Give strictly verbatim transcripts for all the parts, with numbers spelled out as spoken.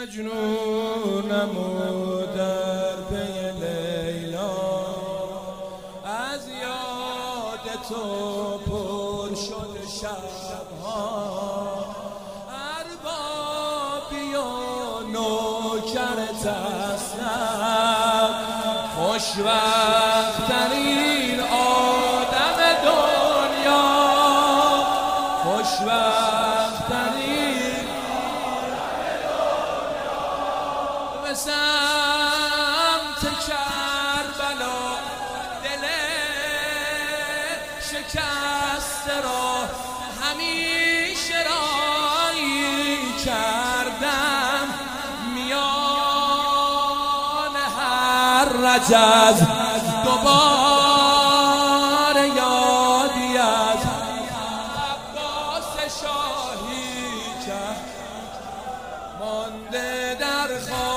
مجنونم و در پی لیلا، از یاد تو پر شد شبها. اربابی و نوکرت هستم، خوشوقترین آدم دنیا، خوشوقترین به سمت کربلا، دل شکسته را همیشه رایی کردم. میان هر رجز دوباره یادی از عباس شاهی کرد، مانده در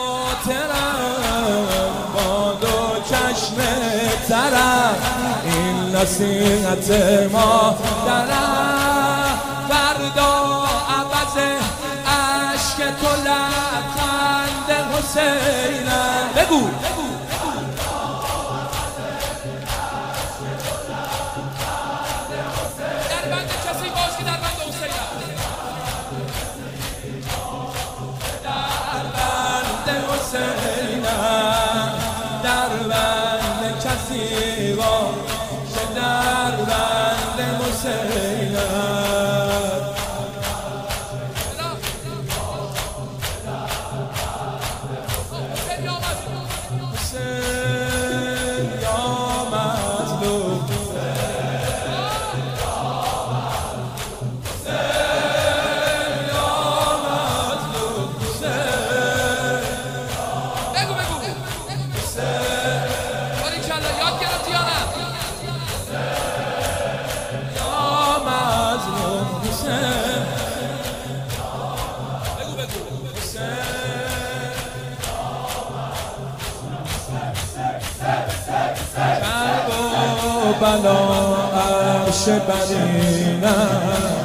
خاطرم با دو چشم ترم این نصیحت ما درم. فردا عوض عشق تو لبخند حسینم. بگو در بند کسی باش که در بند حسینم، در بند حسینم، در بند کسی باش که در بند حسینم. بلا عرش برینم،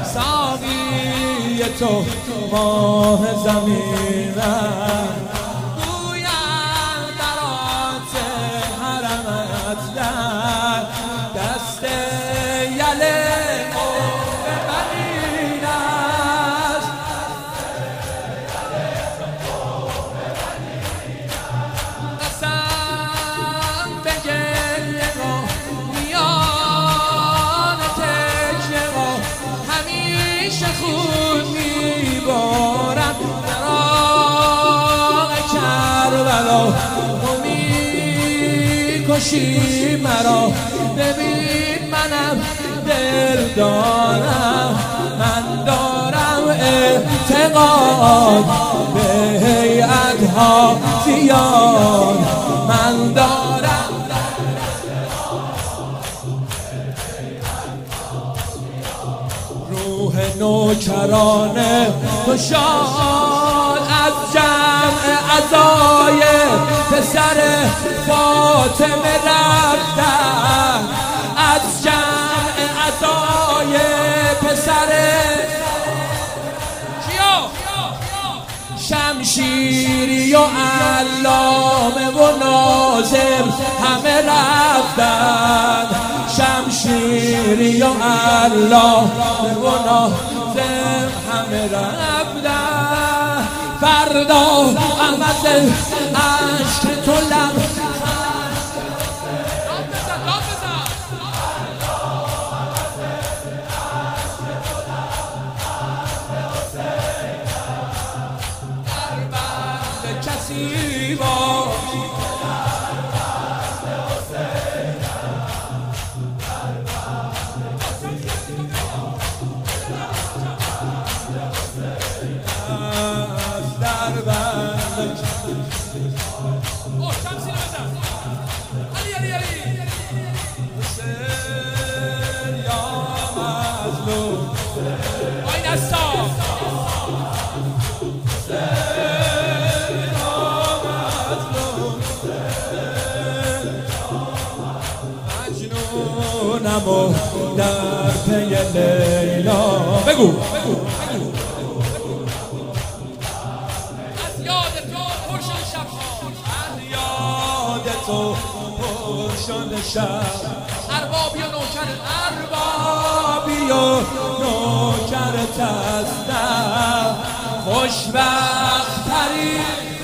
ساقی تو ماه زمینم. گویم برات حرمت در دست یله قوم بنین است. قسم بگه خود میبارم در آغ کربلا، تو میکشی مرا. ببین منم دل دارم، من دارم اعتقاد به هیئت‌ها زیاد، من دارم روح نوکرانه تو شاد از جمع عزای پسر فاطمه رفتن، از جمع عزای پسر شمشیری و علامه و ناظر همه رفتن، شمشیری و علامه و ناظر همه رفتن. فردا عوض عشق تو لب کسی با در بند اوه شمسی رو بزن. علی علی علی حسین یا مظلوم آی نستا مجنونم و در پی لیلا. بگو بگو تو پرشان شب اربابی و نوکر اربابی و نوکرت هستم خوشبخت ترین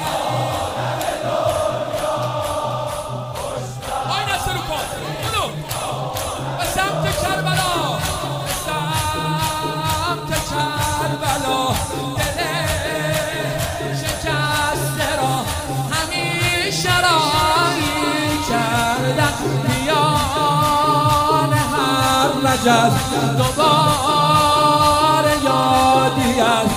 آی نصر رو پاس بلو به سمت کربلا به سمت کربلا دل شکسته را همیشه رایی کردن میان هر رجب دوباره یادی است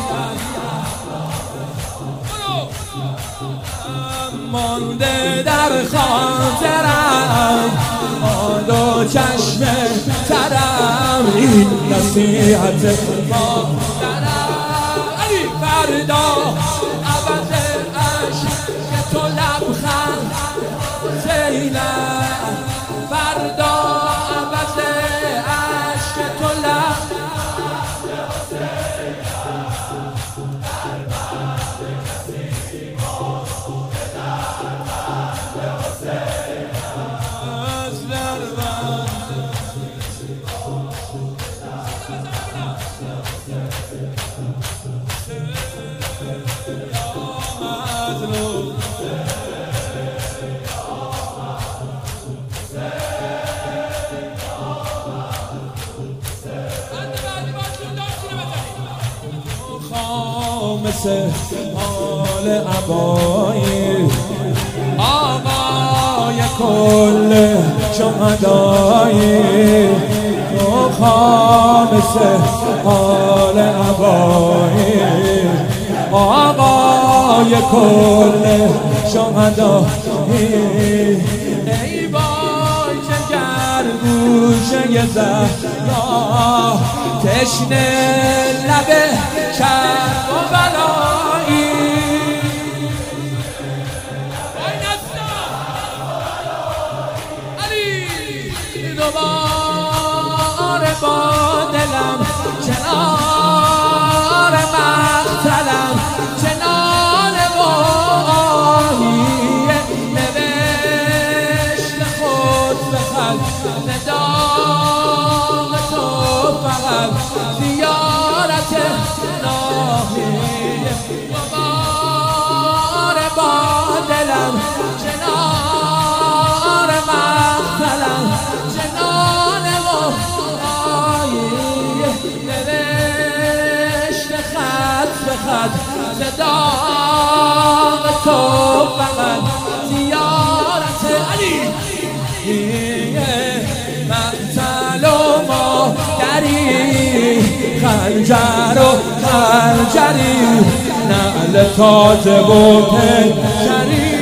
مانده در خاطرم آن دو چشم ترم این نصیحت مادرم علی فردا عوض عشق تو لبخند زینب فردا عوض عشق تو لبخند مثل حال عبایی آقای کل شهدایی تو خامس حال عبایی آقای کل شهدایی ای وای چه گرگوشه زهرا تشنه لبه کرب و بلایی وای نستا علی دوباره با دلم کنار مقتلم کنار واهی نوشت خود بخل ندام تو فقط زیارت ناهی دوباره با دلم کنار مقتلم کنار واهی نوشت خط به خط صدام تو فقط زیارت علی مقتل و مادری خنجر و خنجری نعل تازه و پنجری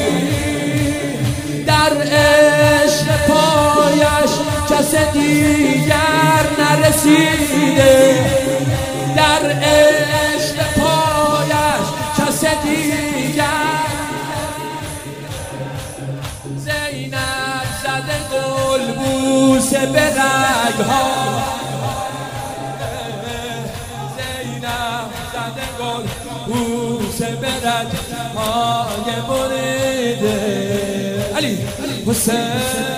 در عشق پایش کس دیگر نرسیده در عشق پایش کس دیگر زینب زده گل بوسه به رگها زینب زده گل بوسه به رگهای بریده علی حسین